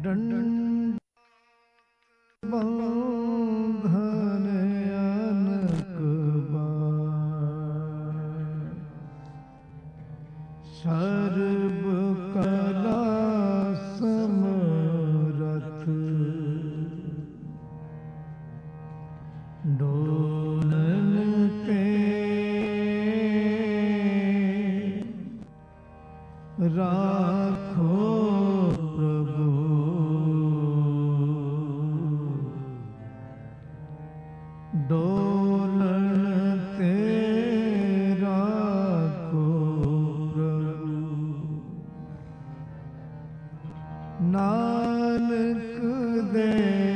ਡੰਡ ਬੰਧਨ ਅਨਕ ਬਾਰ ਸਰਬ ਕਲਾ ਸਮਰਥ ਡੋਲਨ ਤੇ ਰਾਖੋ ਪ੍ਰਭੂ ਡੋਲਨ ਤੇ ਰਾਖੋ ਪ੍ਰਭੂ ਨਾਨਕ ਦੇ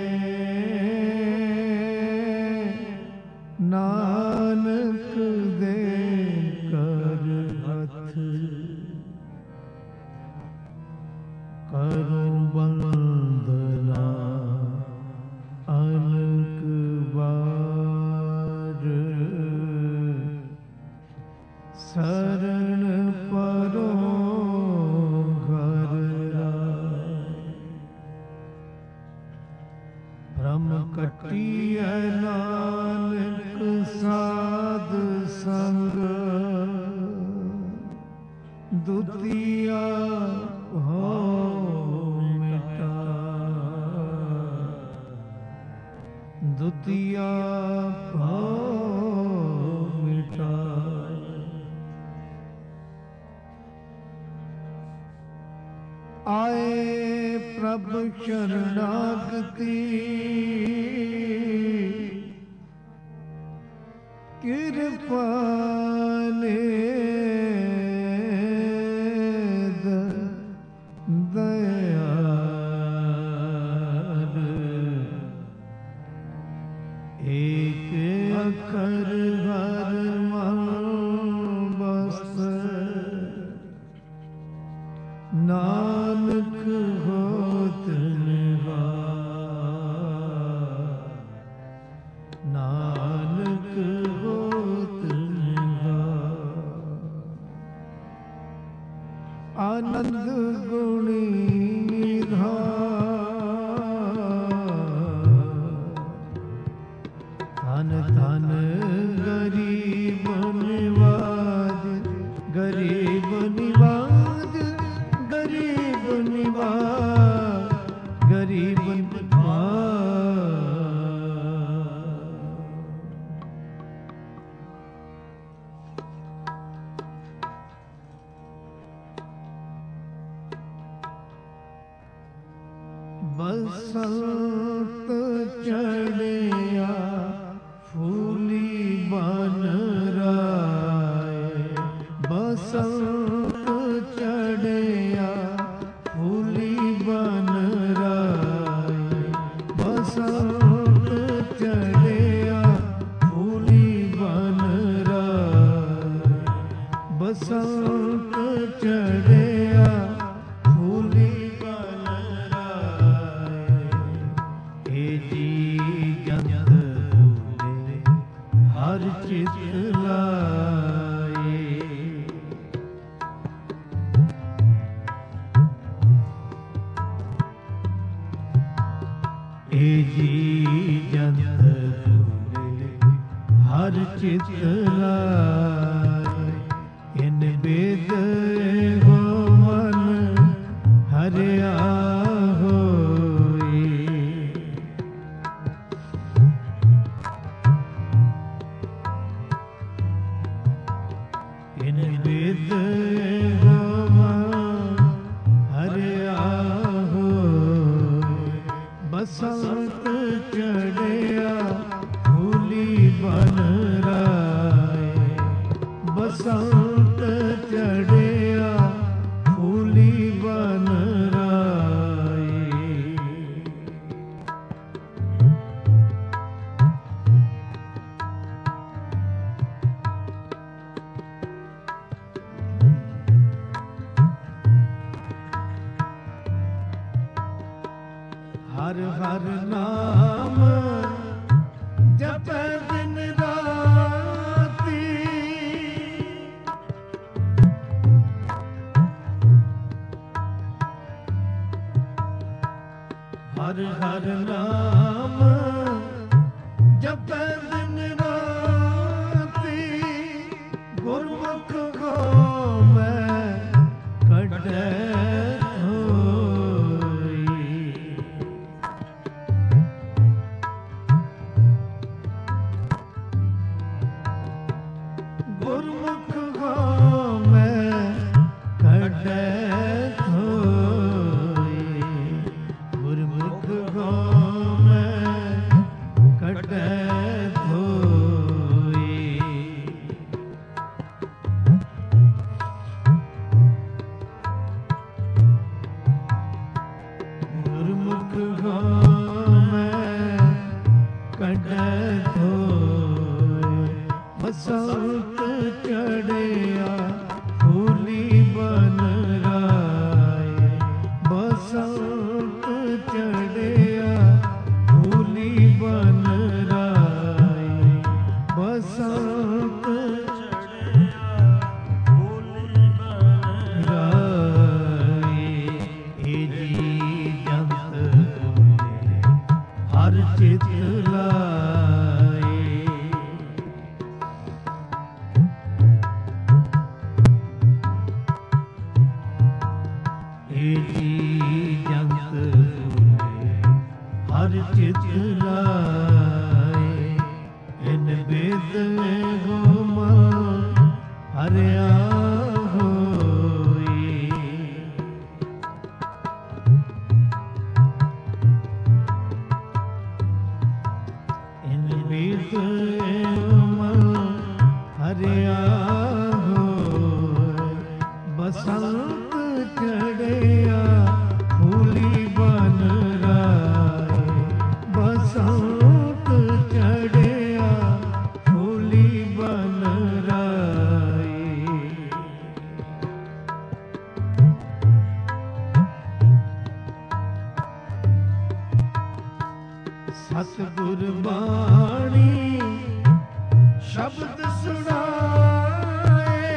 ਨਾਨਕ ਦੇ ਕਰ ਹੱਥ ਕਰੋ ਬੰਦਨਾ ਅਨਕ ਵਾਰ ਸਰਣ ਪਰੋ ਘਰ ਰਾਏ ਭ੍ਰਮ ਕੱਟੀਐ ਨਾਨਕ ਸਾਧ ਸੰਗ ਦੁਤੀਆ ਹੋ ਦੁਤੀਆ ਭਾਵ ਮਿਟਾਏ ਆਏ ਪ੍ਰਭ ਸ਼ਰਨਾਗਤੀ ਕਿਰਪਾ ਅਖਰ ਹਰ ਮਨ ਬਸ ਨਾਨਕ ਹੋਤ ਨਿਵਾਰ ਨਾਨਕ ਹੋਤ ਨਿਵਾਰ ਆਨੰਦ ਗੁਣੀ ਧਨ ਧਨ ਗਰੀਬ ਨਿਵਾਜ ਗਰੀਬ ਨਿਵਾਜ ਗਰੀਬ ਨਿਵਾਜ ਗਰੀਬ ਬਸੰਤ ਚੜਿਆ ਫੂਲੀ ਬਨ ਰਾਏ ਬਸੰਤ ਚੜਿਆ ਫੂਲੀ ਬਨ ਰਾਏ ਬਸੰਤ ਚੜਿਆ ਫੂਲੀ ਬਨ ਰਾਏ ਬਸੰਤ ਚੜਿਆ ਫੂਲੀ ਬਨ ਰਾਏ ਏ ਜੀ ਜੰਤ ਹਰ ਚਿਤ ਲਾਏ ਏ ਜੀ ਜੰਤ ਹਰ ਚਿਤ ਲਾਏ ਇਨ ਬੇਦ ਹੋ ਮਨ ਹਰਿਆ ਹੋਈ ਇਨ ਬੇਦ ਹੋ ਮਨ ਹਰਿਆ ਹੋਈ ਬਸੰਤ ਚੜਿਆ ਫੂਲੀ ਬਨ ਰਾਏ ਬਸੰਤ ਚੜਿਆ ਫੂਲੀ ਬਨ ਰਾਏ ਹਰ ਹਰ ਨਾਮ ਜਪੈ ਦਿਨ ਰਾਤੀ ਹਰ ਹਰ ਨਾਮ ਜਪੈ ਦਿਨ ਰਾਤੀ, ਗੁਰਮੁਖ ਕੋ ਮੈਂ ਕੱਢੈ ਗੁਰਮੁਖ ਕੋ ਮੈਂ ਕੱਢੈ ਥੋਈ, ਗੁਰਮੁਖ ਕੋ ਮੈਂ ਕੱਢੈ ਥੋਈ। ਗੁਰਮੁਖ ਕੋ ਮੈਂ ਕੱਢੈ ਥੋਈ, ਬਸੰਤ ਚੜਿਆ ਫੂਲੀ ਬਨ ਰਾਏ, ਬਸੰਤ ਚੜਿਆ ਫੂਲੀ ਬਨ ਰਾਏ, ਬਸੰਤ ਚੜਿਆ ਫੂਲੀ ਬਨ ਰਾਏ। ਏ ਜੀ ਜੰਤ ਤੁਮਨੇ ਹਰ ਚਿਤ ਲਾਏ, ਏ ਜੀ ਜੰਤ ਤੁਮਨੇ ਹਰ ਚਿਤ ਲਾਏ, ਇਨ ਬੇਦ ਹੋ ਮਨ ਹਰਿਆ ਹੋਈ। ਇਨ ਬੇਦ ਮਨ ਹਰਿਆ ਹੋਈ, ਬਸੰਤ ਚੜਿਆ ਫੂਲੀ ਬਨ ਰਾਏ, ਬਸੰਤ ਚੜਿਆ ਫੂਲੀ ਬਨ ਰਾਏ। ਸਤਿਗੁਰ ਬਾਣੀ ਸ਼ਬਦ ਸੁਣਾਏ,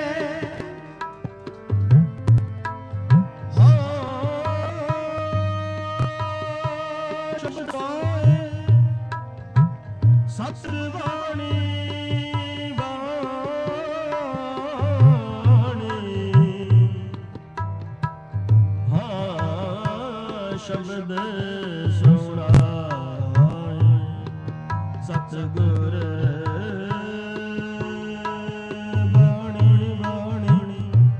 ਸ਼ਬਦ ਗਾਏ, ਸਤਿ ਬਾਣੀ ਸ਼ਬਦ ਸੁਣਾਏ, ਸਤਿਗੁਰ ਬਾਣੀ ਬਾਣੀ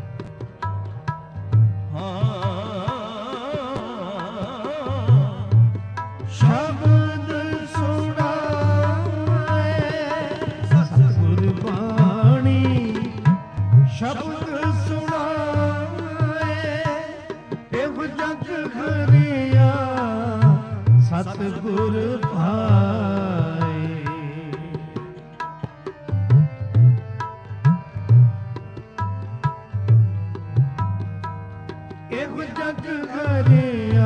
ਸ਼ਬਦ ਸੁਣਾਏ, ਸਤਿਗੁਰ ਬਾਣੀ ਸ਼ਬਦ ਸੁਣਾਏ, ਇਹ ਜਗ ਹਰਿਆ ਸਤਿਗੁਰ ਭਾਏ। ਇਹ ਜਗ ਹਰਿਆ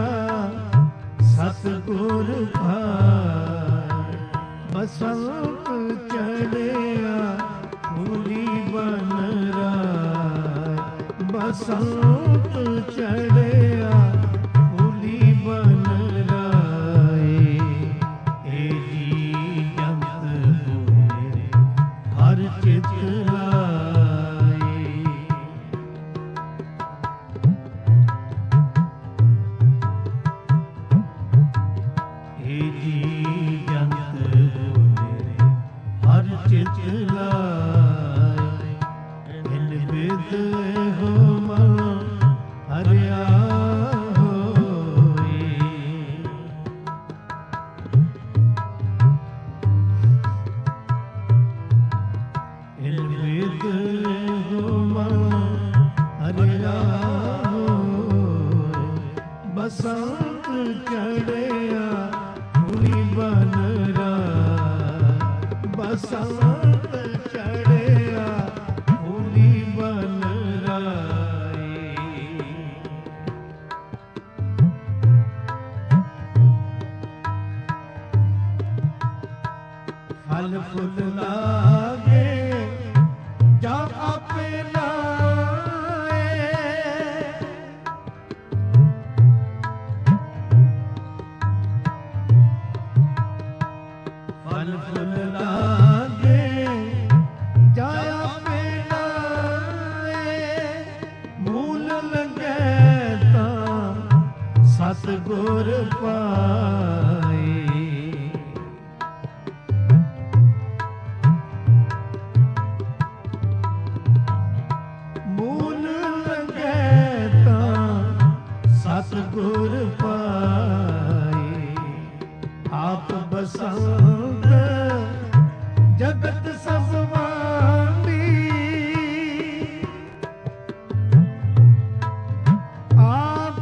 ਸਤਿਗੁਰ ਭਾਏ, ਬਸੰਤ ਚੜਿਆ ਫੂਲੀ ਬਨ ਰਾਏ, ਬਸੰਤ ਚੜਿਆ ਫੂਲੀ ਬਨ ਰਾਏ। ਏ ਜੀ ਜੰਤ ਤੁਮਨੇ ਹਰ ਚਿਤ ਲਾਏ, ਏ ਜੀ ਜੰਤ ਤੁਮਨੇ ਹਰ ਚਿਤ ਲਾਏ, ਇਨ ਬਿਦ ਹੋ ਮਨ ਹਰਿਆ ਹੋਈ। ਇਨ ਬਿਦ ਹੋ ਮਨ ਹਰਿਆ ਹੋਈ, ਬਸੰਤ ਚੜਿਆ ਫੂਲੀ ਬਨ ਰਾਏ, ਬਸੰਤ ਚੜਿਆ ਫੂਲੀ ਬਨ ਰਾਏ। ਸਤਿਗੁਰ ਪਾਏ। ਮੂਲ ਲਗੈ ਤਾਂ ਸਤਿਗੁਰ ਪਾਏ। ਆਪ ਬਸੰਤ ਜਗਤ ਸਭ ਵਾਂਡੀ। ਆਪ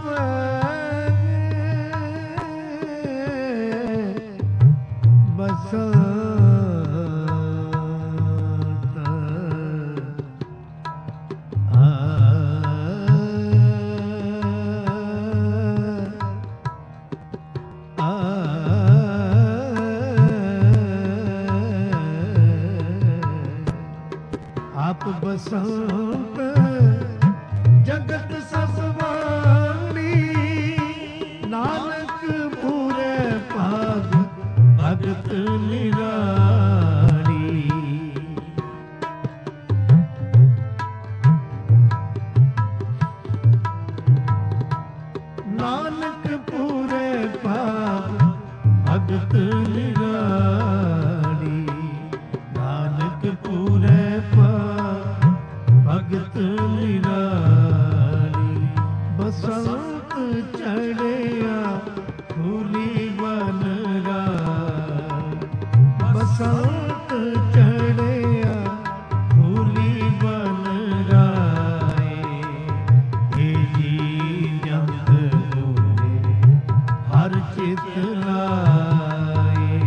ਬਸੰਤ ਆਪ ਬਸੰਤ ਜਗਤ ਸਭ ਵਾਂਡੀ। ਨਾਨਕ ਪੂਰੇ ਭਾਗ ਭਗਤ ਨਿਰਾੜੀ। ਨਾਨਕ ਪੂਰੇ ਭਾਗ ਭਗਤ ਨਿਰਾੜੀ। ਨਾਨਕ ਪੂਰੇ ਭਾਗ ਭਗਤ ਨਿਰਾੜੀ। ਬਸੰਤ ਚੜਿਆ ਫੂਲੀ ਬਨ ਰਾਈ। ਬਸੰਤ ਚੜਿਆ ਫੂਲੀ ਬਨ ਰਾਈ। ਏ ਜੀ ਜੰਤ ਹੋਏ ਹਰ ਚਿਤ ਲਾਏ।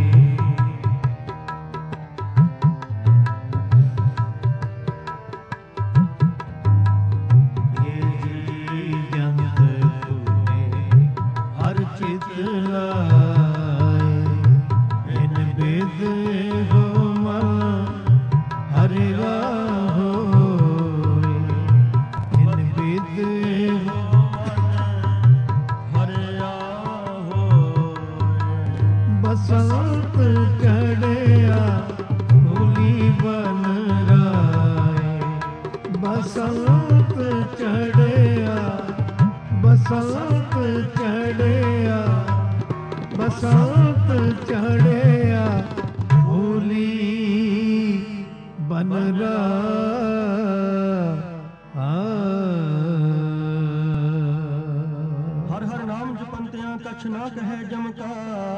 ਏ ਜੀ ਜੰਤ ਹੋਏ ਹਰ ਚਿਤ ਲਾਏ। ਇਨ ਬਿਦ ਹੋ ਮਨ ਹਰਿ ਰਾਹ ਹੋਏ। ਇਨ ਬਿਦ ਹੋ ਹਰਿ ਰਾਹ ਹੋਏ। ਬਸੰਤ ਚੜਿਆ ਫੂਲੀ ਬਨ ਰਾਏ। ਬਸੰਤ ਚੜਿਆ ਬਸੰਤ ਚੜਿਆ ਬਸੰਤ ਚੜਿਆ ਫੂਲੀ ਬਨ ਰਾਈ। ਹਰ ਹਰ ਨਾਮ ਜਪੰਤਿਆਂ ਕਛ ਨਾ ਕਹੈ ਜਮਕਾ।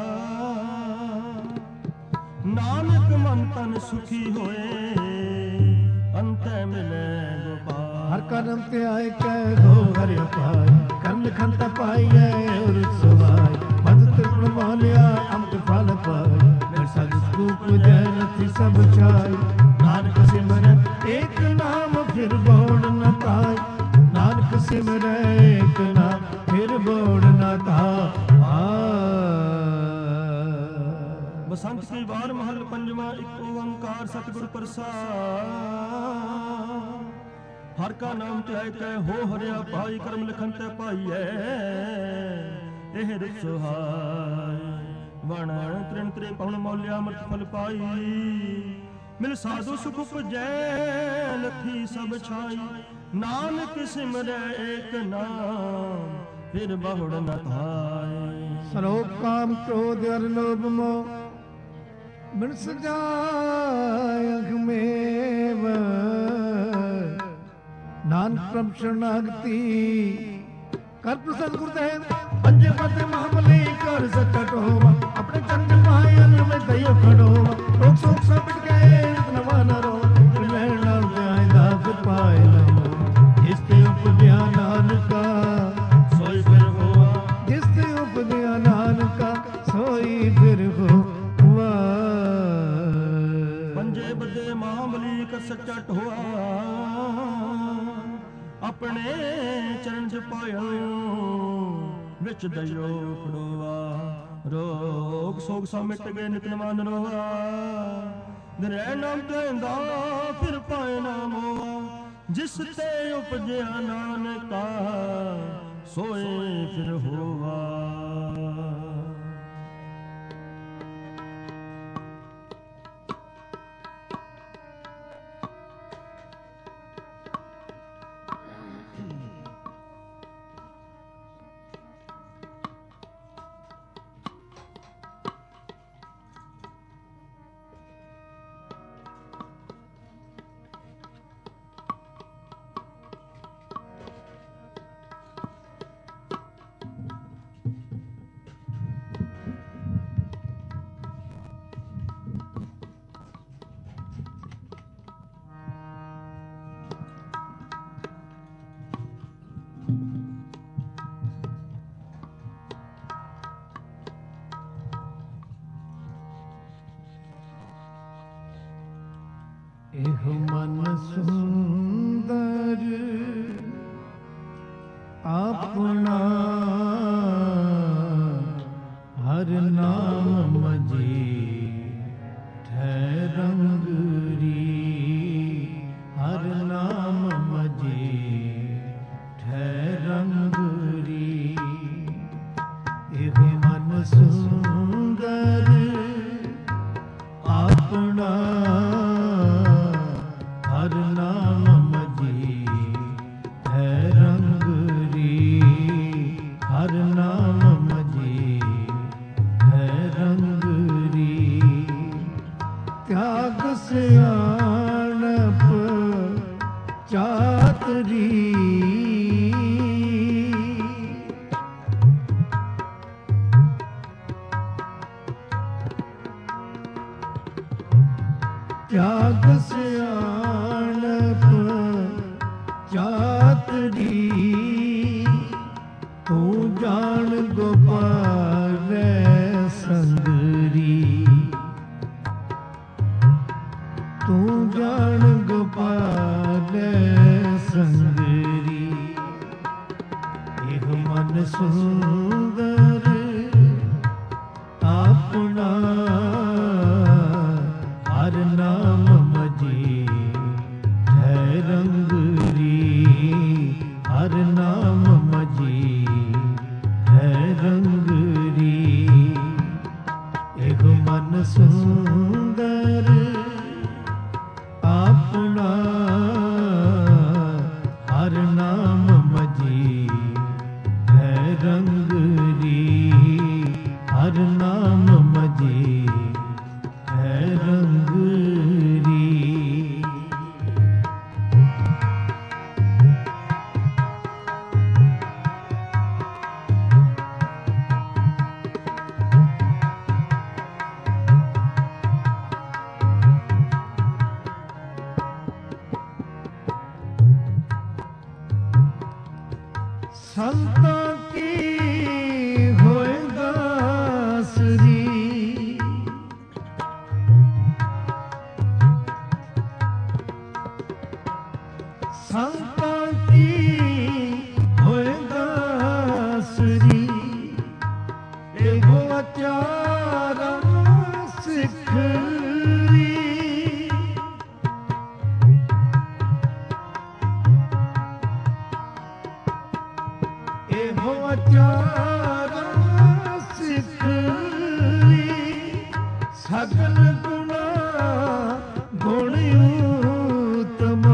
ਨਾਨਕ ਮਨ ਤਨ ਸੁਖੀ ਹੋਏ ਅੰਤੈ ਮਿਲੈ ਗੋਪਾਲ। ਹਰ ਕਰਮ ਤੇ ਆਏ ਕਹਿ ਹੋ ਹਰਿ ਪਾਈ। ਕਰਮ ਖੰਤ ਪਾਈਐ ਔਰ ਸਵਾਈ। ਮਦ ਤ੍ਰਿਪਣ ਮਾਲਿਆ ਅੰਮ੍ਰਿਤ ਫਲ ਪਾਈ। ਨਰ ਸਦ ਸੂਪ ਜੈ ਨਥੀ ਸਭ ਛਾਈ। ਨਾਨਕ ਸਿਮਰਨ ਏਕ ਨਾਮ ਫਿਰ ਬੋੜ ਨ ਪਾਈ। ਨਾਨਕ ਸਿਮਰੈ ਏਕ ਨਾਮ ਫਿਰ ਬੋੜ ਨ ਪਾਈ। ਬਸੰਤ ਕੀ ਵਾਰ ਮਹਲ ਪੰਜਵਾਂ। ਇੱਕ ਓੰਕਾਰ ਸਤਿਗੁਰ ਪ੍ਰਸਾਦ। ਹਰ ਕਾ ਨਾਮ ਧਿਆਇ ਕੈ ਹੋ ਹਰਿਆ ਭਾਈ। ਕਰਮ ਲਿਖਨ ਤੇ ਪਾਈਐ ਇਹ ਰਿਤ ਸੁਹਾਈ। ਵਣ ਤ੍ਰਿਣ ਤ੍ਰੇ ਪਵਨ ਮੌਲਿਆ ਅੰਮ੍ਰਿਤ ਫਲ ਪਾਈ। ਮਿਲ ਸਾਧੂ ਸੁਖ ਉਪਜੈ ਲਖੀ ਸਭ ਛਾਈ। ਨਾਨਕ ਸਿਮਰੈ ਏਕ ਨਾਮ ਫਿਰ ਬਹੁੜ ਨ ਧਾਈ। ਸਰੋਗ ਕਾਮ ਕ੍ਰੋਧ ਅਰ ਲੋਭ ਮੋਹ ਬਿਨ ਸਜਾਇ ਅਖ ਮੇਵ। ਨਾਨਕ ਪ੍ਰਭ ਸ਼ਰਨਾਗਤੀ ਕਰ ਪ੍ਰਸੰਨ ਗੁਰਦੇਵ। ਪੰਜੇ ਪਦ ਮਹਾਬਲੀ ਕਰ ਸਕਟ ਹੋਵਾ। ਆਪਣੇ ਚੰਨ ਮਾਇਨ ਵਿੱਚ ਦਇਓ ਖੜੋਵਾ। ਲੋਕ ਸੋਖ ਸਭ ਮਿਟ ਗਏ ਨਵਾ ਨ ਰੋ। ਲੈਣ ਨਾਲ ਧਿਆਇ ਦਾਸ ਪਾਏ ਲਓ। ਇਸ ਤੇ ਉਪਜਿਆ ਨਾਨਕਾ ਸੋਈ ਫਿਰ ਹੋਆ। ਜਿਸ ਤੇ ਉਪਜਿਆ ਨਾਨਕਾ ਸੋਈ ਫਿਰ ਹੋਵਾ। ਪੰਜੇ ਬੱਦੇ ਮਹਾਬਲੀ ਕਰ ਸੱਚਾ ਢੋਆ। ਆਪਣੇ ਚਰਨ ਚ ਪਾਇਆ ਵਿੱਚ ਦਇਓ ਖੜੋਆ। ਰੋਗ ਸੋਗ ਸਭ ਮਿਟ ਗਏ ਨਿਤ ਨਵਾ ਨਰੋਆ। ਨਿਰੈ ਨਾਮ ਧੈਂਦਾ ਫਿਰ ਪਾਏ ਨਾ ਮੋਆ। ਜਿਸ ਤੇ ਉਪਜਿਆ ਨਾਨਕਾ ਸੋਏ ਫਿਰ ਹੋਵਾ। ਆਪਣਾ ਹਰ ਨਾਮ ਮਜੀ ਠਹਿ ਰੰਗ ਰੀ, ਹਰ ਨਾਮ ਮਜੀ ਠਹਿ ਰੰਗ ਰੀ। ਇਹ ਮਨ ਸੁੰਦਰ ਆਪਣਾ ਹਰ ਨਾਮ ਮਜੀ ਹੈ ਰੰਗ ਰੀ, ਹਰ ਨਾਮ ਮਜੀ ਹੈ ਰੰਗ ਰੀ। ਤਿਆਗ ਸਿਆਣਪ ਚਾਤਰੀ, ਤਿਆਗ ਸਿਆਣਪ ਚਾਤਰੀ। ਤੂੰ ਜਾਣ ਗੋਪਾਲ ਸੰਗਰੀ, ਤੂੰ ਜਾਣ ਗੋਪਾਲ ਸੰਗਰੀ। ਇਹ ਮਨ ਸੁੰਦਰ ਆਪਣਾ ਹਰ ਨਾਮ ਮਜੀ ਹੈ ਰੰਗ ਰੀ, ਹਰ ਨਾਮ ਮਜੀ ਹੈ ਰੰਗ ਰੀ। ਇਹ ਮਨ ਸੁੰਦਰ ਆਪਣਾ ਹਰ ਨਾਮ ਮਜੀ ਹੈ ਰੰਗ ਰੀ, ਹਰ ਨਾਮ ਮਜੀ ਹੈ ਰੰਗ ਰੀ। ਸੰਤਾਂ ਕੀ ਹੋਏਗਾ ਸਰੀ, ਸੰਤਾਂ ਕੀ ਹੋਏਗਾ ਸਰੀ। ਇਹੋ ਆਚਾਰਨ ਸਿੱਖਰੀ, ਇਹੋ ਆਚਾਰਨ ਸਿੱਖਰੀ। ਸਗਲ ਗੁਣਾ ਗੁਣ ਉਤਮੋ,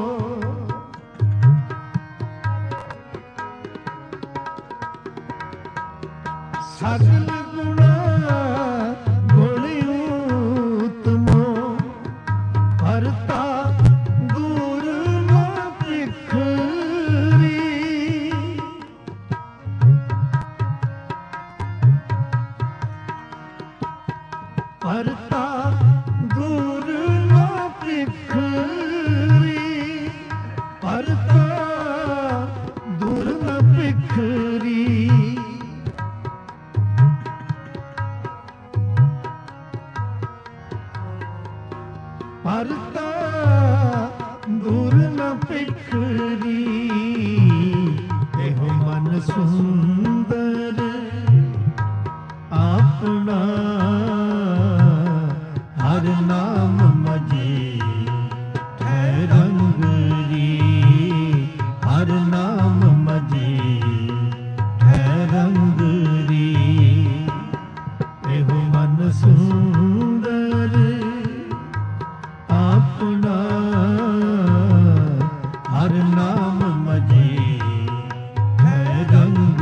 ਸਗਲ ਗੁਣਾ ਗੁਣ ਉਤਮੋ। ਭਰਤਾ ਦੂਰ ਨਾ ਭਿਖਰੀ, ਭਰਤਾ ਦੂਰ ਨਾ ਭਿਖਰੀ, ਭਰਤਾ ਦੂਰ ਨਾ ਭਿਖਰੀ। ਭਰਤਾ ਦੂਰ ਨਾ ਭਿਖਰੀ। ਇਹੋ ਮਨ ਸੁੰਦਰ ਆਪਣਾ ਹਰ ਨਾਮ ਮਜੀ ਹੈ ਰੰਗ ਰੀ, ਹਰ ਨਾਮ ਮਜੀ ਹੈ ਰੰਗ ਰੀ। ਇਹੋ ਮਨ ਸੁੰਦਰ ਆਪਣਾ ਹਰ ਨਾਮ ਮਜੀ ਹੈ ਰੰਗ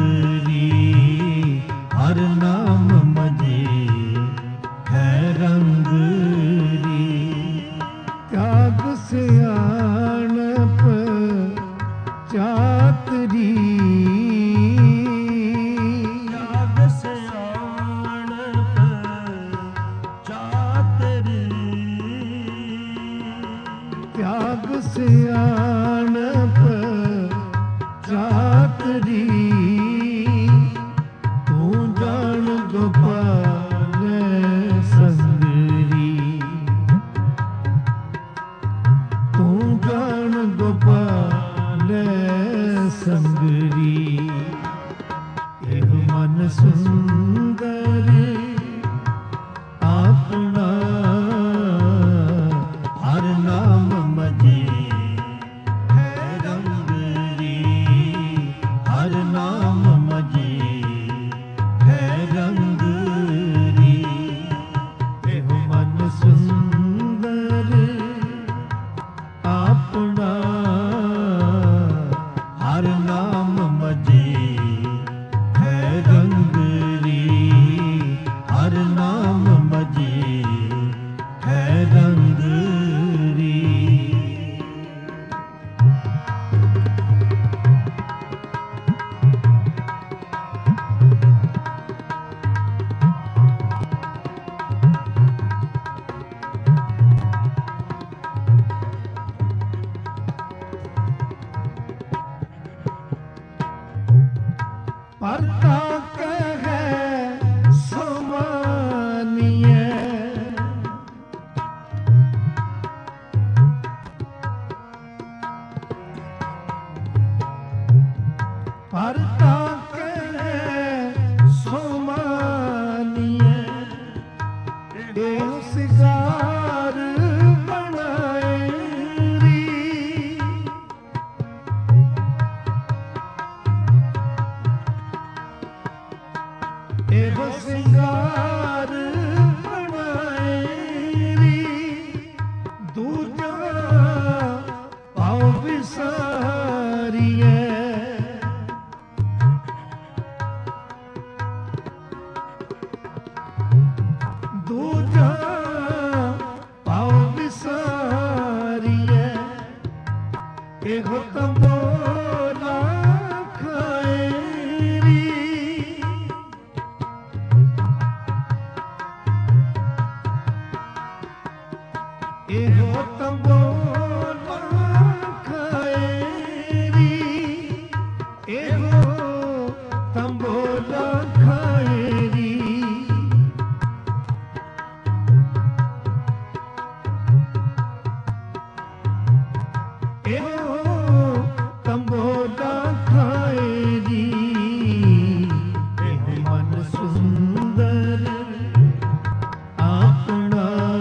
परता कहे समानिए परता कहे समानिए देव सिगार बनाए री देव सिगार बनाए री दूजा पाँव विसारिए दूजा पाँव विसारिए एगो तंबोला खाए री एगो तंबोला खाए री एगो तंबोला खाए री एगो तंबोला खाए री एहो मन सुंदर अपना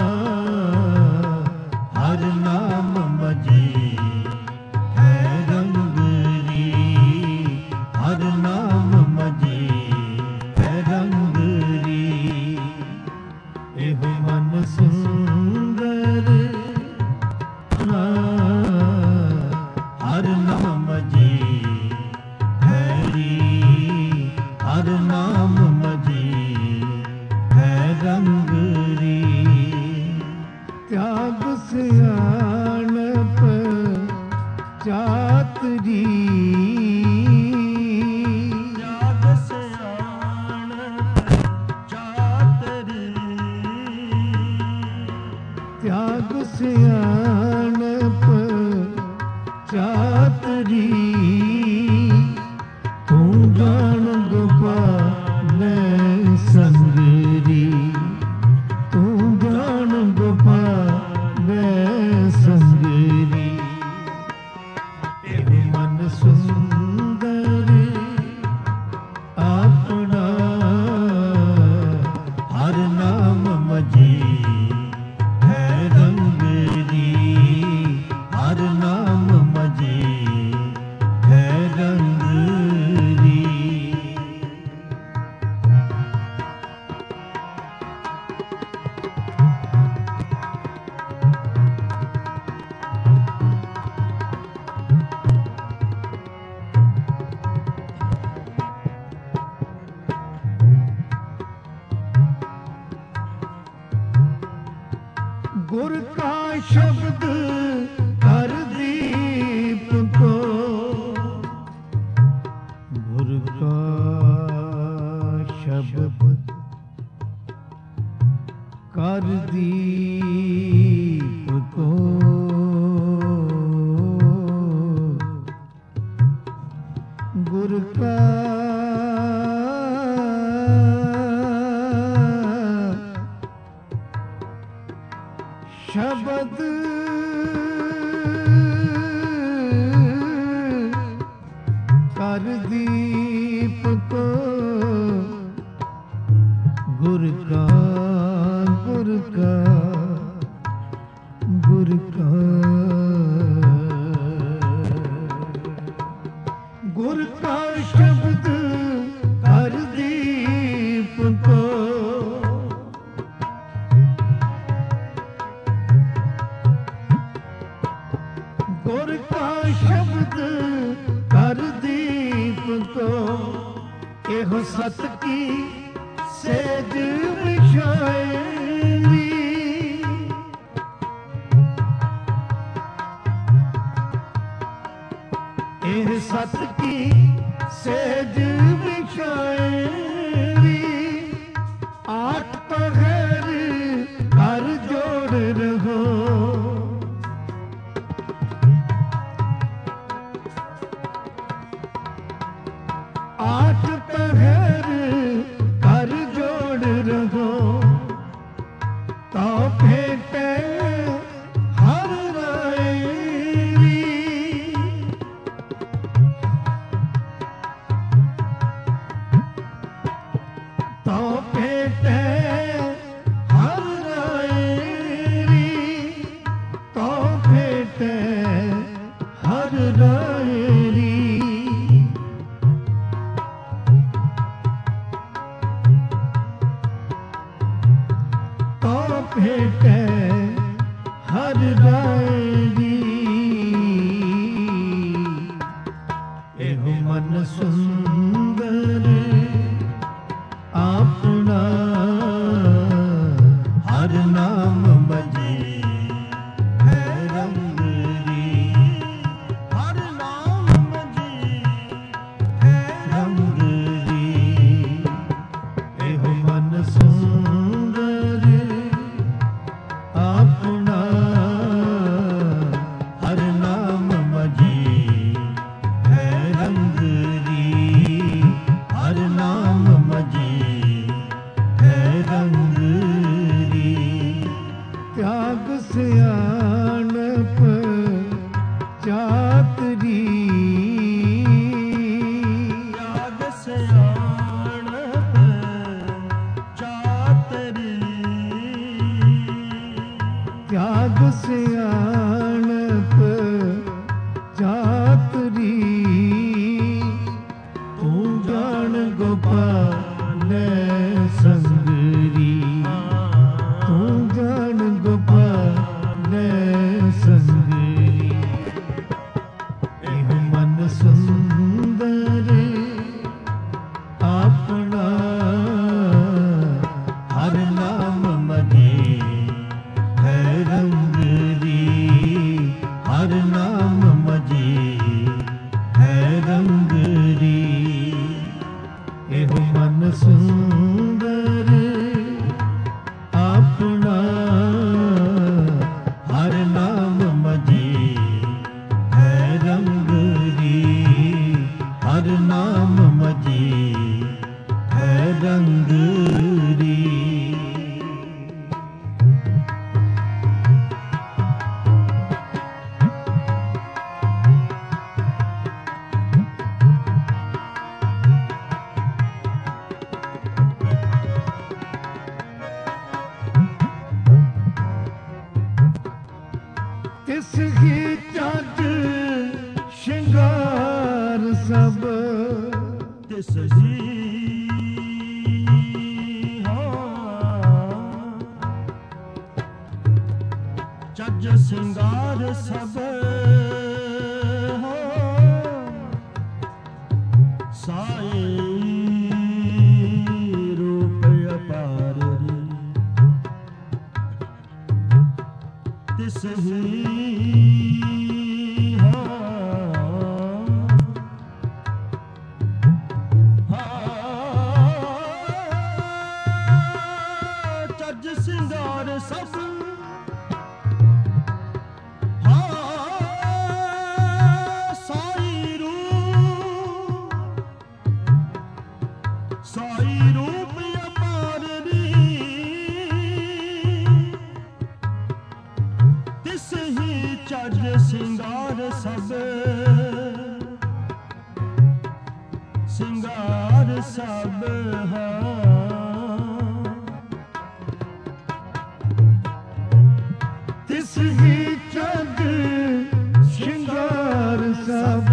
हर नाम मजी है रंग री हर नाम मजी है रंग री एहो मन सुंदर हर नाम जी हरी हर नाम मजी है रंग री त्याग सियाणप चातरी त्याग सियाणप चातरी त्याग सियाणप चातरी तू जान गोपाल संगरी तू जान गोपाल संगरी एहो मन सुंदर अपना हर नाम मजी है रंग री हर नाम मजी है रंग री गुर का शब्द कर दीप को गुर का शब्द कर दीप को गुर का शब्द कर दीप को गुर का गुर का गुर का गुर का शब्द कर दीप को गुर का शब्द कर दीप को एहो सत की सेज विछाएरी एह सत की सेज विछाएरी आठ पहर हर जोड़ रहो आठ तो भेटे हर रायरी तो भेटे हर रायरी तो भेटे हर रायरी एहो मन सुंदर अपना हर नाम मजी है रंगरी हर नाम मजी है रंगरी एहो मन सुंदर अपना हर नाम मजी है रंगरी हर नाम मजी है रंगरी त्याग सियाणप चातरी त्याग सियाणप चातरी त्याग सियाणप चातरी तू जान गोपाल संगरी तू जान गोपाल संगरी एहो मन सुंदर अपना हर नाम मजी है रंगरी हर नाम मजी है रंगरी एहो मन सुंदर अपना हर नाम मजी है रंगरी हर नाम मजी है रंगरी तिसकी चज श्रृंगार सब तिस ही चज सिंगार सब साई रूप अपार री तिस ही चज सिंगार सब साई रूप अपार री तिस ही चज सिंगार सब सिंगार सब तिसकी चज श्रृंगार सब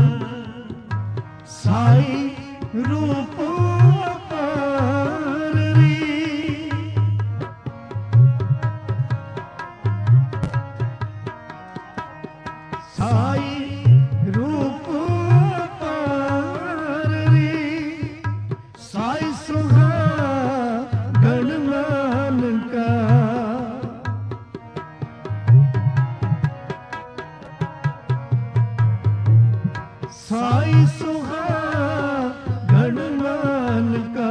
साई रूप अपार री साई रूप अपार री साई सुहागण लाल का साई सुहागण लाल का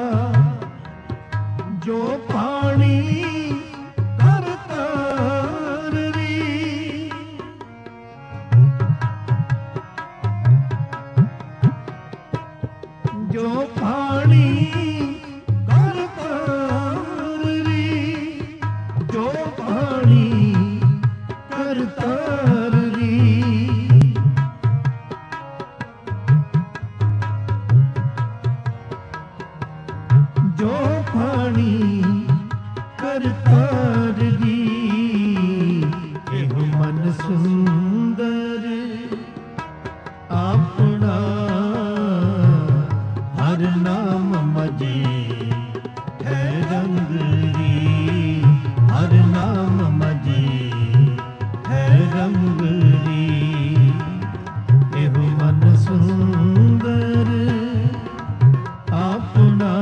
जो पानी करतार री जो पानी करतार री जो पानी करतार री जो ਹਰ ਨਾਮ ਮਜੀ ਹੈ ਰੰਗ ਰੀ, ਹਰ ਨਾਮ ਮਜੀ ਹੈ ਰੰਗ ਰੀ। ਇਹੋ ਮਨ ਸੁੰਦਰ ਆਪਣਾ,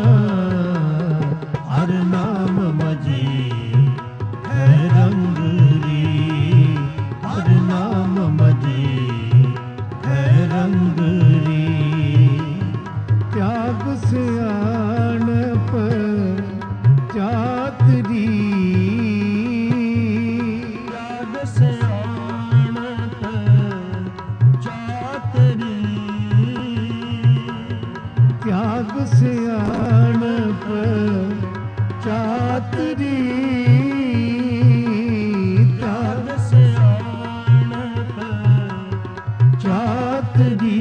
ਹਰ ਨਾਮ ਮਜੀ ਹੈ ਰੰਗ ਰੀ, ਹਰ ਨਾਮ ਮਜੀ ਹੈ ਰੰਗ ਰੀ। ਤਿਆਗ ਸਿਆਣਪ ਚਾਤਰੀ, ਤਿਆਗ ਸਿਆਣਪ ਚਾਤਰੀ, ਤਿਆਗ ਸਿਆਣਪ ਚਾਤਰੀ, ਤਿਆਗ ਸਿਆਣਪ ਚਾਤਰੀ।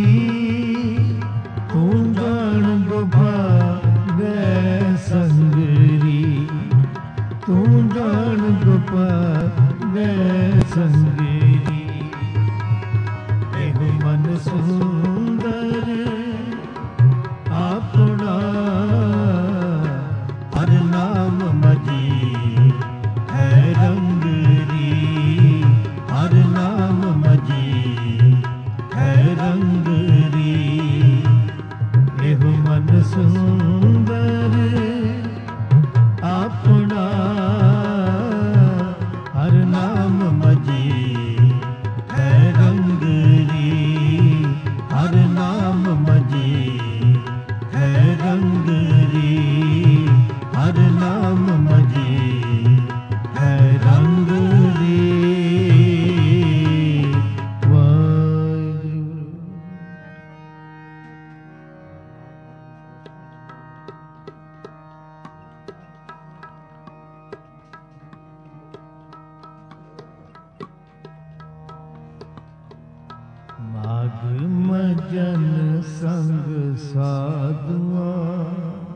ਤੂੰ ਜਾਣ ਗੋਪਾਲ ਸੰਗਰੀ, ਤੂੰ ਜਾਣ ਗੋਪਾਲ ਸੰਗਰੀ। ਇਹੋ ਮਨ ਸੁੰਦਰ ਆਪਣਾ, ਹਰ ਨਾਮ ਮਜੀ ਹੈ ਰੰਗ ਰੀ, ਹਰ ਨਾਮ ਮਜੀ ਹੈ ਰੰਗ ਰੀ। ਇਹੋ ਮਨ ਸੁੰਦਰ ਆਪਣਾ, ਹਰ ਨਾਮ ਮਜੀ ਹੈ ਰੰਗ ਰੀ, ਹਰ ਨਾਮ ਮਜੀ ਹੈ ਰੰਗ ਰੀ, ਹਰ ਨਾਮ ਮਜੀ ਹੈ ਰੰਗ ਰੀ। ਵਾਹਿਗੁਰੂ। ਮਾਘ ਮਜਨ ਸੰਗ ਸਾਧੂਆਂ,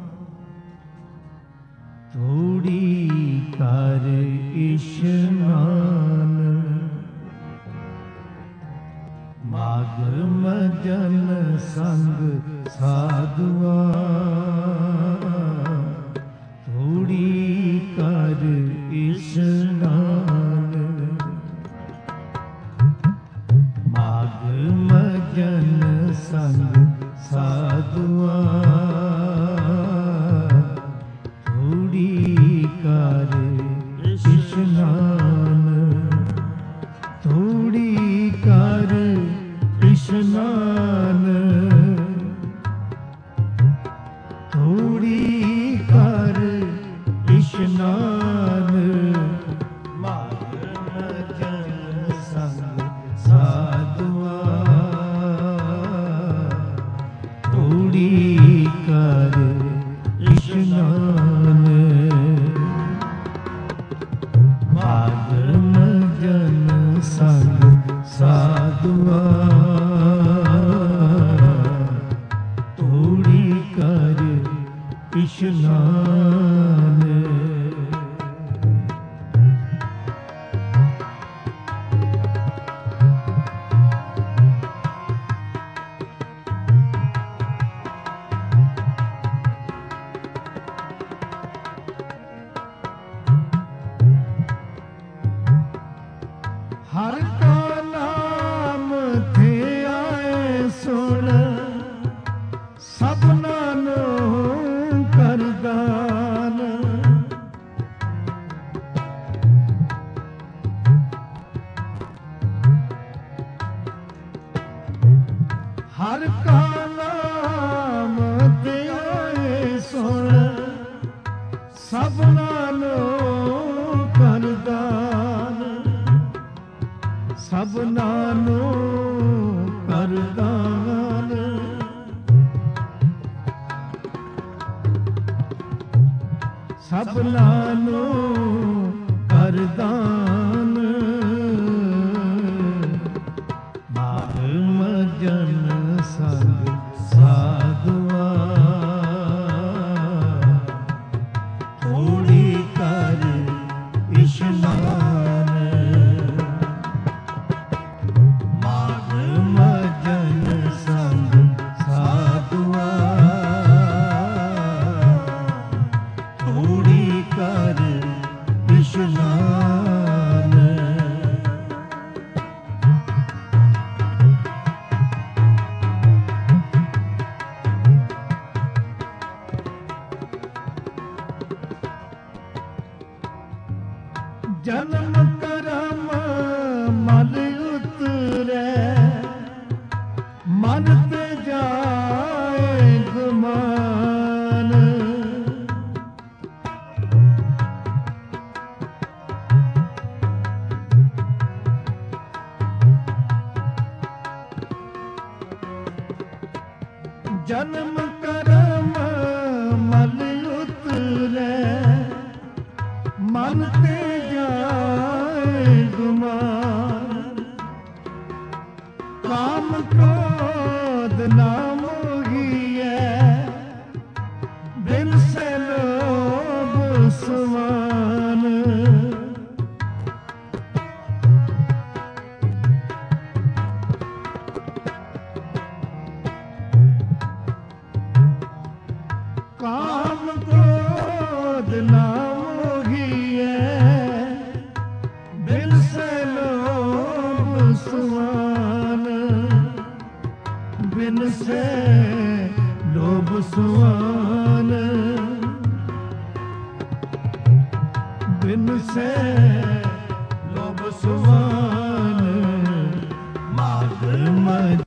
ਥੋੜੀ ਕਰ ਇਸ਼ਨਾਨ। ਮਾਘ ਮਜਨ ਸੰਗ ਸਾਧੂਆਂ, ਥੋੜੀ ਕਰ ਇਸ਼ਨਾਨ। ਮਾਘ ਮਜਨ ਸੰਗ ਸਾਧੂਆਂ, ਥੋੜੀ ਕਰ ਇਸ਼ਨਾਨ, ਥੋੜੀ ਕਰ ਇਸ਼ਨਾਨ, ਥੋੜੀ ਕਰ ਇਸ਼ਨਾਨ। ਮਾਘ ਮਜਨ ਸੰਗ ਸਾਧੂਆਂ, ਥੋੜੀ ਕਰ ਇਸ਼ਨਾਨ। ਮਾਘ ਮਜਨ ਸੰਗ ਸਾਧੂਆਂ, ਥੋੜੀ ਕਰ ਇਸ਼ਨਾਨ। ਹਰ ਕਾ ਨਾਮ ਥੇ ਆਏ ਸੁਣ, ਸਭਨਾਂ ਨੂੰ ਕਰਦਾਨ। ਹਰ ਕਾ ਨਾਮ ਥੇ ਆਏ ਸੁਣ, ਸਭਨਾਂ ਨੂੰ ਕਰਦਾਨ। ਸਭਨਾਂ ਨੂੰ ਕਰਦਾਨ। ਸਭਨਾਂ ਨੂੰ ਕਰਦਾਨ। ਮਾਘ ਮਜਨ ਸੰਗ ਸਾਧੂਆਂ, ਥੋੜੀ ਕਰ ਇਸ਼ਨਾਨ। ਮਾਘ ਮਜਨ ਸੰਗ ਸਾਧੂਆਂ, ਜਨਮ ਕਰਮ ਮਲ ਉਤਰੈ ਮਨ ਤੇ ਜਾਏ ਗੁਮਾਨ। ਜਨਮ ਕਰਮ ਮਲ ਉਤਰੈ ਮਨ ਤੇ ਜਾਏ ਗੁਮਾਨ। ਕਾਮ ਕ੍ਰੋਧ ਨਾ ਮੋਹੀਐ ਬਿਨ ਸੇ ਲੋਭ ਸਮਾਨ। ਕਾਮ ਕ੍ਰੋਧ ਨਾ ਮੋਹੀਐ ਬਿਨ ਸੇ ਲੋਭ ਸਮਾਨ। ਬਿਨ ਸੇ ਲੋਭ ਸਮਾਨ। ਬਿਨ ਸੇ ਲੋਭ ਸਮਾਨ। ਮਾਗ ਮਜ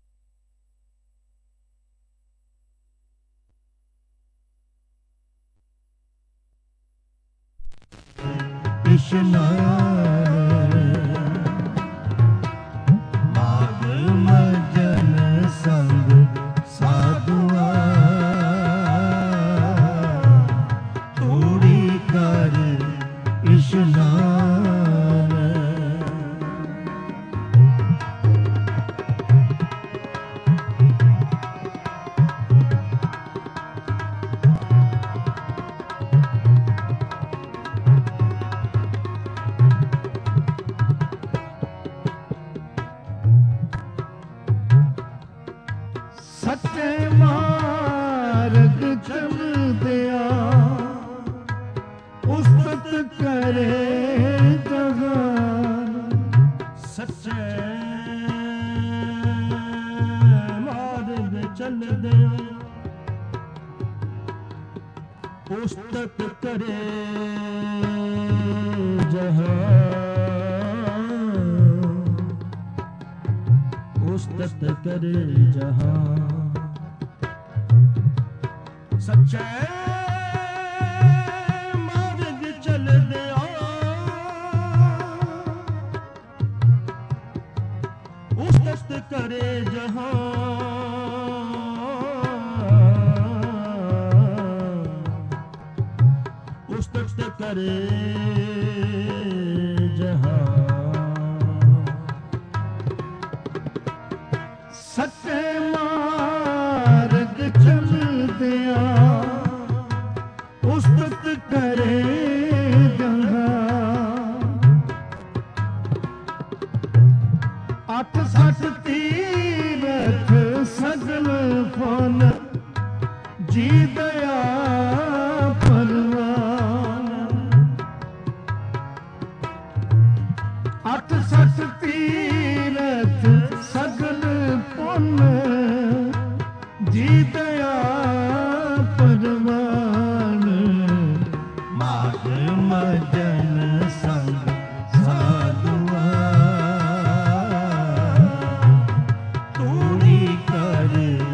ਇਸ਼ਨਾਨ। ਮਾਗ ਮਜਨ ਸੰਗ ਸਾਧੂਆਂ ਤੂੜੀ ਕਰ ਇਸ਼ਨਾਨ। ਸੱਚੇ ਮਾਰਗ ਚਲਦਿਆਂ ਉਸਤਤ ਕਰੇ ਜਹਾਨ। ਸੱਚੇ ਮਾਰਗ ਚੱਲਦਿਆਂ ਉਸਤਤ ਕਰੇ ਜਹਾਨ। ਉਸਤਤ ਕਰੇ ਜਹਾਨ। ਸੱਚੇ ਮਾਰਗ ਚੱਲਦਿਆਂ ਉਸਤਤ ਕਰੇ ਜਹਾਨ। ਉਸਤਤ ਕਰੇ ਜਹਾਨ। ਸੱਚੇ ਮਾਰਗ ਚਲਦਿਆਂ ਉਸਤਤ ਕਰੇ ਜਹਾਨ। 68 ਤੀਰਥ ਸਗਲ ਫੁਨ ਜੀ ਦਇਆ ਪਰਵਾਨ। 68 ਤੀਰਥ ਸਗਲ ਪੁੰਨ ਜੀ ਦਇਆ ਪਰਵਾਨ। ਮਾਗ ਮਜਨ ਸੰਗ ਸਾਧੂਆਂ ਤੂੜੀ ਕਰ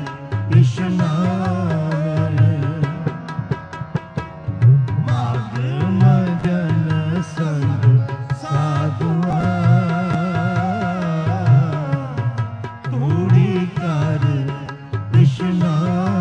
ਇਸ਼ਨਾਨ। ਮਾਗ ਮਜਨ ਸੰਗ ਸਾਧੂਆਂ ਤੂੜੀ ਕਰ ਇਸ਼ਨਾਨ।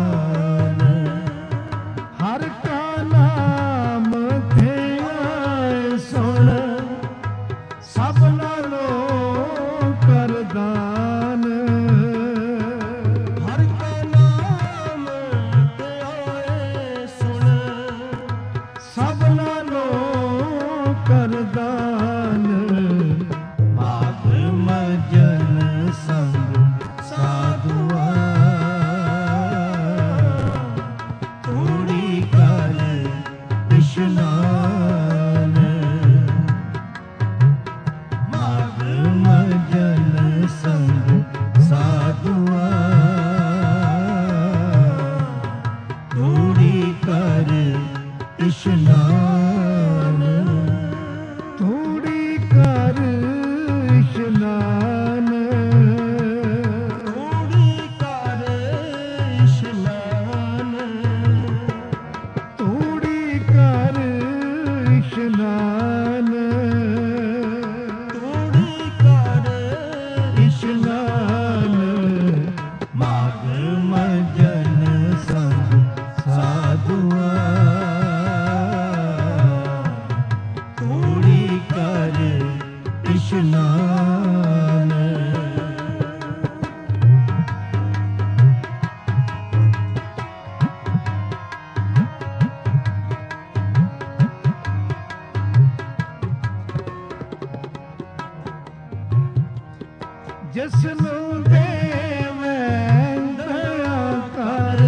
ਮਜਨ ਸੰਗ ਸਾਧੂਆ ਥੋੜੀ ਕਰ ਇਸ਼ਨਾਨ ਜਿਸ ਨੂੰ ਦੇਵੇਂ ਦਇਆ ਕਰ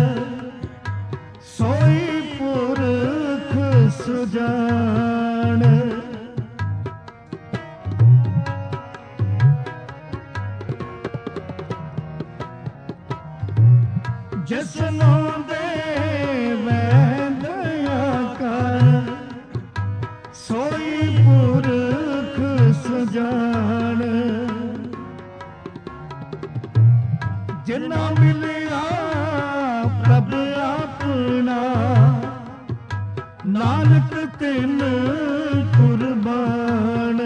ਸੋਈ ਪੁਰਖ ਸੁਜਾਨ ਜਿਸ ਨੂੰ ਦੇਵੇਂ ਦਇਆ ਕਰ ਸੋਈ ਪੁਰਖ ਸੁਜਾਨ ਜਿਨਾ ਮਿਲਿਆ ਪ੍ਰਭ ਆਪਣਾ ਨਾਨਕ ਤਿਨ ਕੁਰਬਾਨ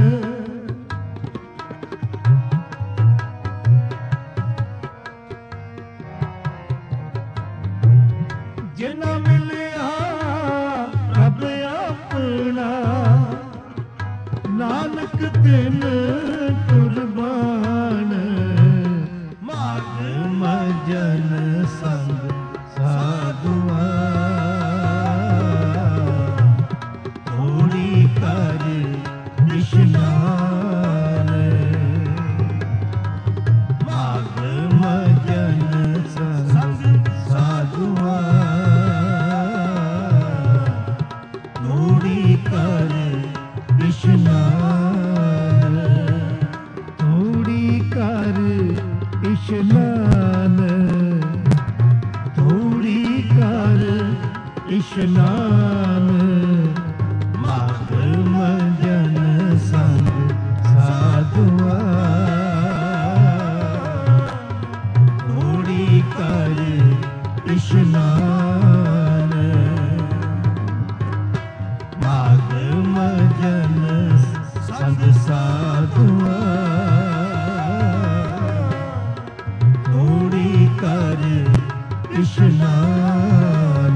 ਜਿਨਾ ਮਿਲਿਆ ਪ੍ਰਭ ਆਪਣਾ ਨਾਨਕ ਤਿਨ ਕੁਰਬਾਨ ਮਜਨ ਸੰਗ ਸਾਧੂਆ ਥੋੜੀ ਕਰ ਇਸ਼ਨਾਨ ਮਾਗ ਮਜਨ ਸੰਗ ਸਾਧੂਆ ਥੋੜੀ ਕਰ ਇਸ਼ਨਾਨ ਥੋੜੀ ਕਰ ਇਸ਼ਨਾਨ ਥੋੜੀ ਕਰ ਇਸ਼ਨਾਨ ਮਾਗ ਮਜਨ ਸੰਗ ਸਾਧੂਆ ਥੋੜੀ ਕਰ ਇਸ਼ਨਾਨ ਮਾਗ ਮਜਨ ਸੰਗ ਸਾਧੂਆ ਥੋੜੀ ਕਰ ਇਸ਼ਨਾਨ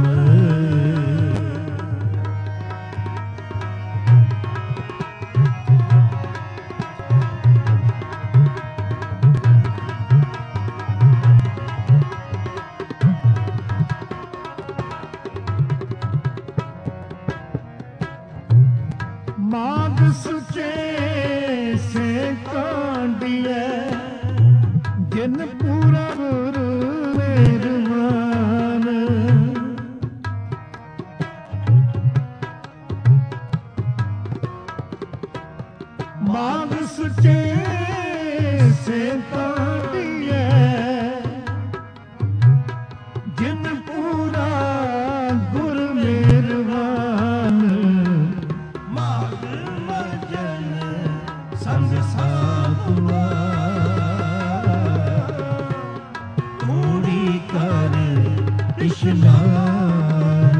ਮਾਗ ਸੁਚੇ ਸੇ ਕਾਂਡੀਐ ਜਿਨ ਪੂਰਾ ਗੁਰੂ ਮਿਹਰਬਾਨ ਮਾਗ ਸੁਚੇ ਸੇ ਕਾਂਡੀਐ ਜਿਨ ਪੂਰਾ ਗੁਰੂ ਮਿਹਰਬਾਨ ਮਾਗ ਮਜਨ ਸੰਗ ਸਾਧੂਆ ਥੋੜੀ ਕਰ ਇਸ਼ਨਾਨ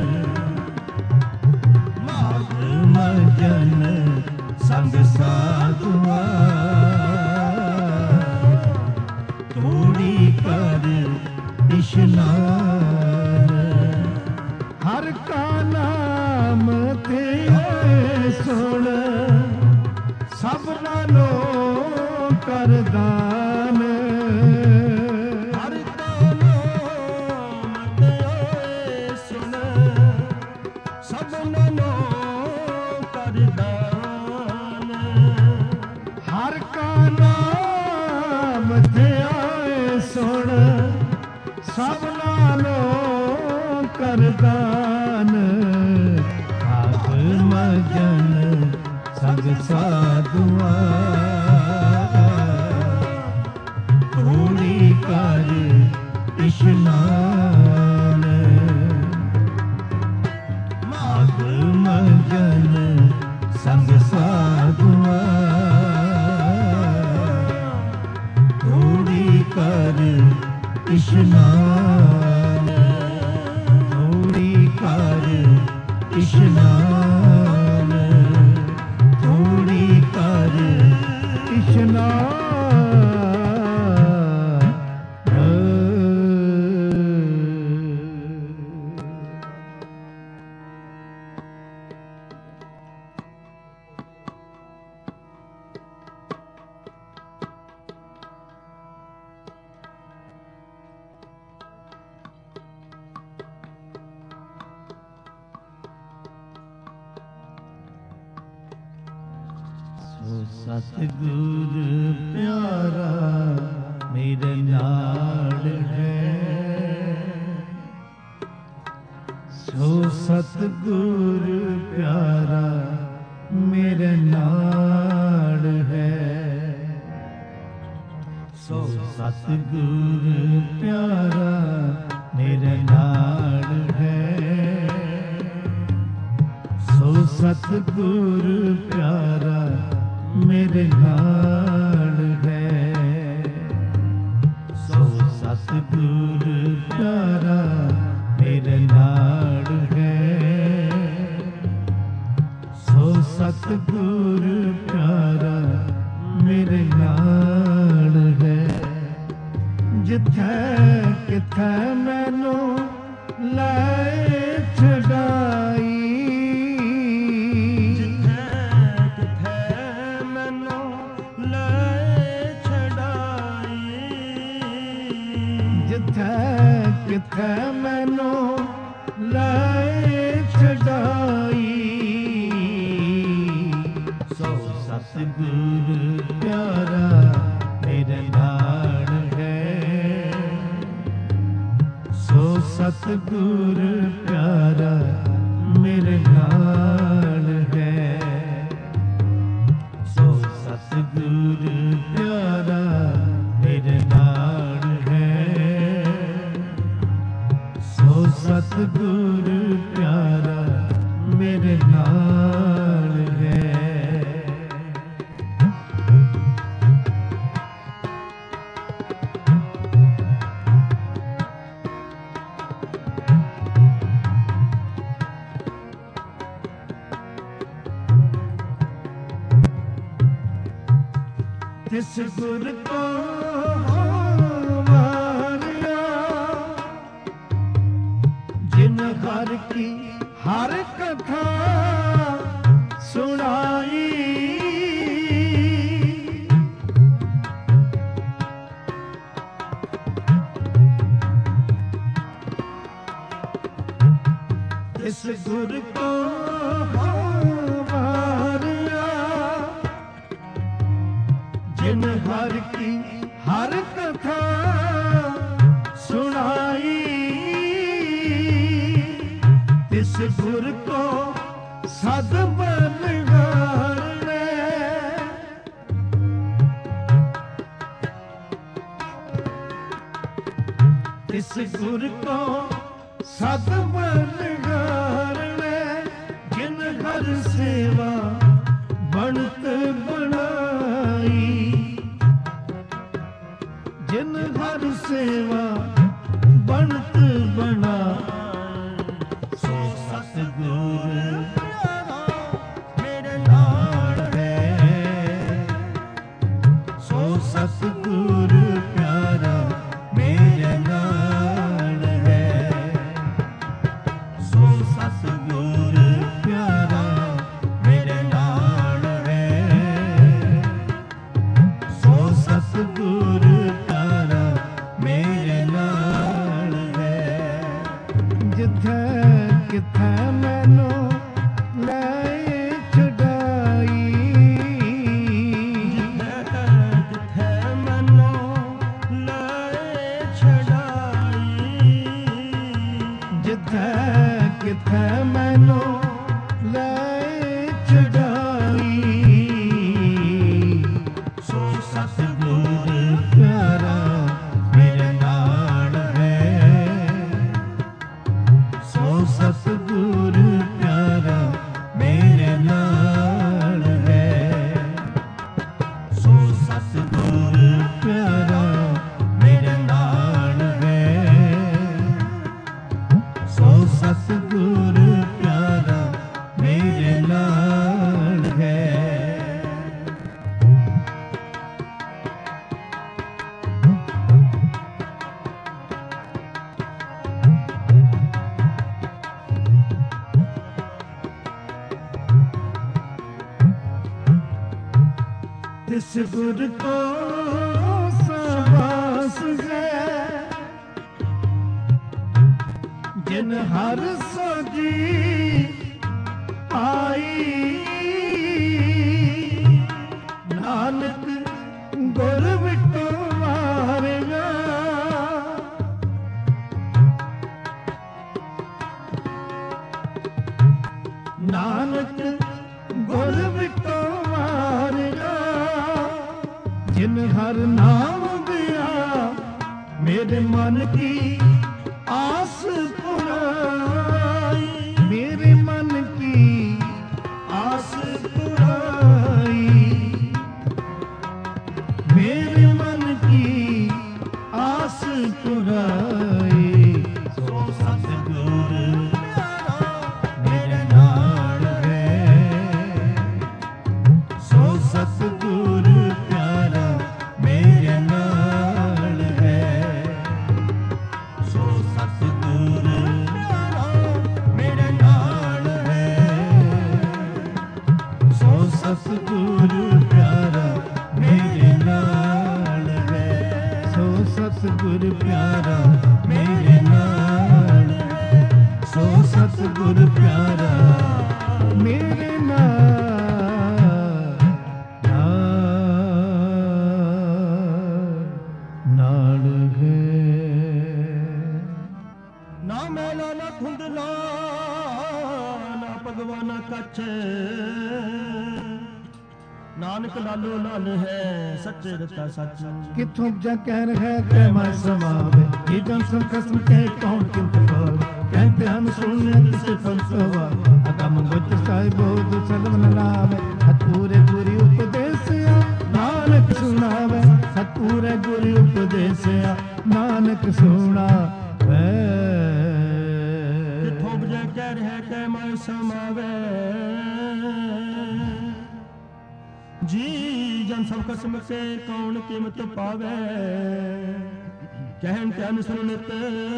ਮਾਗ ਮਜਨ ਸੰਗ ਸਾਧੂਆ ਥੋੜੀ ਕਰ ਇਸ਼ਨਾਨ ਹਰ ਕਾ ਨਾਮ ਤੇ ਸੁਣ ਸਭ ਨਾਲੋਂ ਕਰਦਾਨ ਹਰ ਕਾ ਨਾਮ ਤੇ ਸੁਣ ਸਭ ਨਾਲੋਂ ਕਰਦਾਨ ਹਰ ਕਾ ਨਾਮ ਤੇ ਸੁਣ ਸਭ ਨਾਲੋਂ ਕਰਦਾਨ ਆਪ ਮਜਨ ਸੰਗ ਸਾਧੂਆ ਥੋੜੀ ਕਰ ਇਸ਼ਨਾਨ ਮਾਗ ਮਜਨ ਸੰਗ ਸਾਧੂਆ ਥੋੜੀ ਕਰ ਇਸ਼ਨਾਨ ਥੋੜੀ ਕਰ ਇਸ਼ਨਾਨ ਥੋੜੀ ਕਰ ਇਸ਼ਨਾਨ ਸੋ ਸਤਿਗੁਰ ਪਿਆਰਾ ਮੇਰੇ ਨਾਲ ਹੈ, ਸੋ ਸਤਿਗੁਰ ਪਿਆਰਾ ਮੇਰੇ ਨਾਲ ਹੈ, ਸੋ ਸਤਿਗੁਰ ਪਿਆਰਾ ਮੇਰੇ ਨਾਲ ਹੈ, ਸੋ ਸਤਿਗੁਰ ਪਿਆਰਾ ਮੇਰੇ ਨਾਲ ਹੈ, ਸੋ ਸਤਿਗੁਰ ਪਿਆਰਾ ਮੇਰੇ ਨਾਲ ਹੈ, ਸੋ ਸਤਿਗੁਰ ਪਿਆਰਾ ਮੇਰੇ ਨਾਲ ਹੈ। ਜਿੱਥੇ ਕਿਥੇ ਮੈਨੂੰ ਲੈ ਛਡਾਈ, ਕਿਥੇ ਮੈਨੂੰ ਲੈ ਛਡਾਈ, ਸੋ ਸਤਿਗੁਰ ਪਿਆਰਾ ਮੇਰੇ ਨਾਲ ਹੈ, ਸੋ ਸਤਿਗੁਰ ਪਿਆਰਾ ਮੇਰੇ ਨਾਲ ਹੈ, ਸੋ ਸਤਿਗੁਰ ਪਿਆਰਾ ਮੇਰੇ ਨਾਲ ਹੈ, ਸੋ ਸਤਿਗੁਰ ਪਿਆਰਾ ਮੇਰੇ ਨਾਲ ਹੈ। ਤਿਸ ਗੁਰ ਕੋ ਹਰ ਕੀ ਹਰ ਕਥਾ ਸੁਣਾਈ, ਇਸ ਗੁਰ ਕੋ ਵਾਰਿਆ, ਜਿਨ ਹਰ ਕੀ ਹਰ ਕਥਾ ਸੁਣਾਈ, ਇਸ ਗੁਰ ਕੋ ਸਦ ਬਲਿਹਾਰੈ, ਇਸ ਗੁਰ ਕੋ ਸਦ ਬਲਿਹਾਰੈ, ਜਿਨ ਹਰ ਸੇਵਾ ਬਣਤ ਬਣਾਈ, ਜਿਨ ਹਰ ਸੇਵਾ ਬਣਤ ਬਣਾਈ, ਸਤਿਗੁਰ ਪਿਆਰਾ ਮੇਰੇ ਨਾਲ ਹੈ, ਸੋ ਸਤਿਗੁਰ ਪਿਆਰਾ ਮੇਰੇ ਨਾਲ ਹੈ, ਸੋ ਸਤਿਗੁਰ ਪਿਆਰਾ ਮੇਰੇ ਨਾਲ ਹੈ, ਸੋ ਸਤਿਗੁਰ ਪਿਆਰਾ ਮੇਰੇ ਨਾਲ ਹੈ। ਜਿੱਥੇ ਕਿਥੇ ਮੈਨੂੰ ਲੈ ਛਡਾਈ, ਜਿੱਥੇ ਮੈਨੂੰ ਲੈ ਛਡਾਈ, ਜਿੱਥੇ ਕਿਥੇ ਮੈਨੂੰ ਲੈ ਛਡਾਈ, ਸੋ ਸਤਿਗੁਰ ਪਿਆਰਾ ਮੇਰੇ ਨਾਲ ਹੈ, ਸੋ ਸਤਿਗੁਰ ਪਿਆਰਾ ਮੇਰੇ ਨਾਲ ਹੈ, ਸੋ ਸਤਿਗੁਰ ਪਿਆਰਾ ਮੇਰੇ ਨਾਲ ਹੈ, ਸੋ ਸਤਿਗੁਰ ਪਿਆਰਾ ਮੇਰੇ ਨਾਲ ਹੈ। तिस गुर को सबास है जिन हर सोजी आई जिन हर नाम दिया मेरे मन की आस पुराई, मेरे मन की आस पुराई, मेरे मन की आस पुराई। सो सतगुर मेरे नाल है, सो सतगुर प्यारा मेरे नाल है, सो सतगुर मेरे नाल है, सो सतगुर प्यारा मेरे नाल है, सो सतगुर प्यारा मेरे नाल है, सो सतगुर प्यारा मेरे नाल है। ਨਾ ਮੈਲਾ ਨਾ ਖੁੰਦਲਾ ਨਾ ਭਗਵਾਨਾ ਕੱਛ, ਨਾਨਕ ਲਾਲੋ ਲਾਲ ਹੈ ਸੱਚੇ ਰਤਾ ਸੱਚ। किथों जा कह है कै मैं समावे, ये जन सब कसम कह कौन किंत पावे, कहते हम सुनिए किसे फलसवा, अगम गोचर साहिब बोध सलम न लावे, सतपूरे गुरु उपदेसिया नानक सुनावे, सतपूरे गुरु उपदेसिया नानक सुनावे। ਕਿਥੋਂ ਬਜੈ ਕਹਿ ਰਿਹਾ ਕਹਿ ਮੈਂ ਸਮਾਵੇ, जी जन सब कसम से कौन कीमत पावे, कहन तन सुनित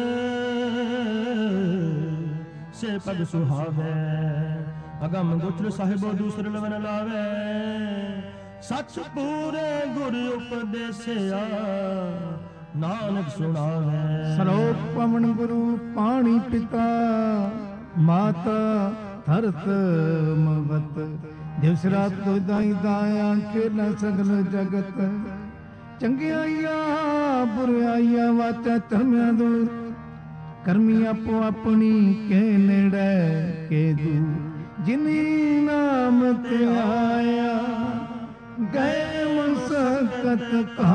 से पग सुहावे, अगम गोचर साहिबो दूसर लवन लावे, सच पूरे गुरु उपदेसिया नानक सुनावे। सलोक पवन गुरु पानी पिता माता धरत मवत, दिवस रात तो दाई दाया खेला सगल जगत, चंगियाइया बुराइया वाचा धर्मिया दूर, करमी आपो अपनी के नेड़े के दूर, जिनी नाम ते आया गए मसकत का,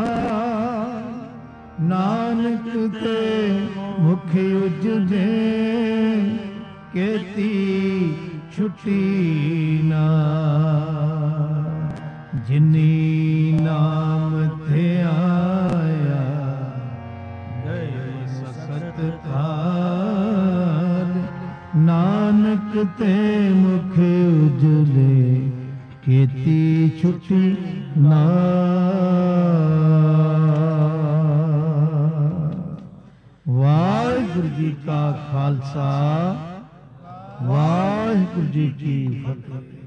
नानक ते मुख उजदे केती छुट्टी ना, जिनी नाम थे आया गए सखत काल, नानक ते मुख उजले केती छुट्टी ना। वाहिगुरु जी का खालसा, वाहिगुरु जी की फतेह।